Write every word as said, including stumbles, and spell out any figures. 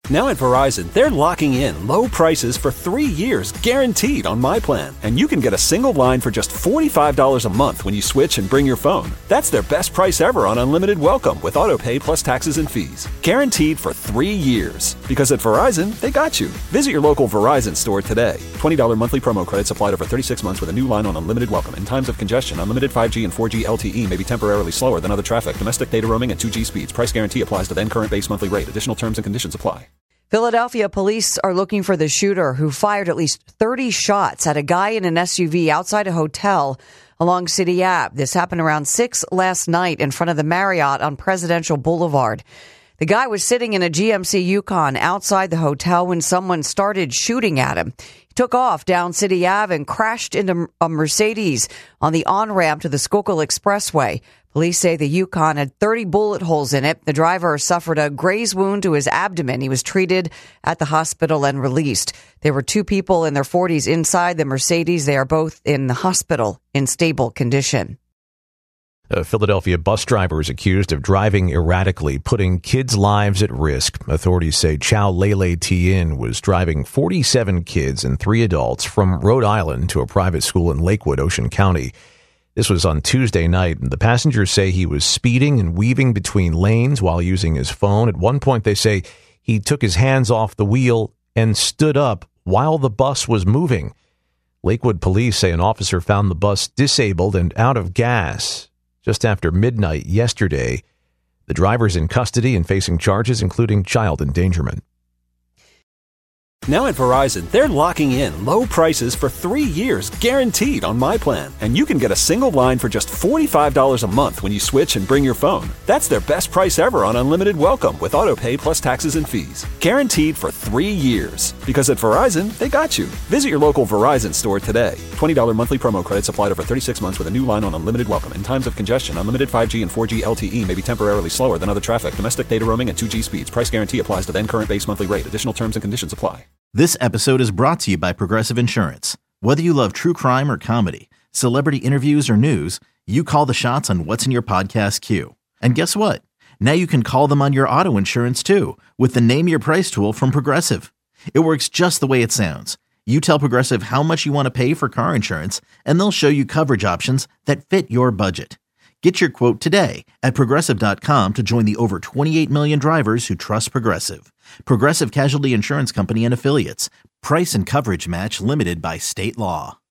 Now at Verizon, they're locking in low prices for three years guaranteed on My Plan. And you can get a single line for just forty-five dollars a month when you switch and bring your phone. That's their best price ever on unlimited welcome with auto pay plus taxes and fees. Guaranteed for three years. Because at Verizon, they got you. Visit your local Verizon store today. twenty dollars monthly promo credits applied over thirty-six months with a new line on unlimited welcome. In times of congestion, unlimited five G and four G L T E may be temporarily slower than other traffic. Domestic data roaming at two G speeds. Price guarantee applies to then current base monthly rate. Additional terms and conditions apply. Philadelphia police are looking for the shooter who fired at least thirty shots at a guy in an S U V outside a hotel along City Ave. This happened around six last night in front of the Marriott on Presidential Boulevard. The guy was sitting in a G M C Yukon outside the hotel when someone started shooting at him. He took off down City Ave and crashed into a Mercedes on the on-ramp to the Schuylkill Expressway. Police say the Yukon had thirty bullet holes in it. The driver suffered a graze wound to his abdomen. He was treated at the hospital and released. There were two people in their forties inside the Mercedes. They are both in the hospital in stable condition. A Philadelphia bus driver is accused of driving erratically, putting kids' lives at risk. Authorities say Chow Lele Tien was driving forty-seven kids and three adults from Rhode Island to a private school in Lakewood, Ocean County. This was on Tuesday night, and the passengers say he was speeding and weaving between lanes while using his phone. At one point, they say he took his hands off the wheel and stood up while the bus was moving. Lakewood police say an officer found the bus disabled and out of gas just after midnight yesterday. The driver's in custody and facing charges, including child endangerment. Now at Verizon, they're locking in low prices for three years guaranteed on My Plan. And you can get a single line for just forty-five dollars a month when you switch and bring your phone. That's their best price ever on unlimited welcome with auto pay plus taxes and fees. Guaranteed for three years. Because at Verizon, they got you. Visit your local Verizon store today. twenty dollars monthly promo credits applied over thirty-six months with a new line on unlimited welcome. In times of congestion, unlimited five G and four G L T E may be temporarily slower than other traffic. Domestic data roaming at two G speeds. Price guarantee applies to then current base monthly rate. Additional terms and conditions apply. This episode is brought to you by Progressive Insurance. Whether you love true crime or comedy, celebrity interviews or news, you call the shots on what's in your podcast queue. And guess what? Now you can call them on your auto insurance too with the Name Your Price tool from Progressive. It works just the way it sounds. You tell Progressive how much you want to pay for car insurance, and they'll show you coverage options that fit your budget. Get your quote today at Progressive dot com to join the over twenty-eight million drivers who trust Progressive. Progressive Casualty Insurance Company and Affiliates. Price and coverage match limited by state law.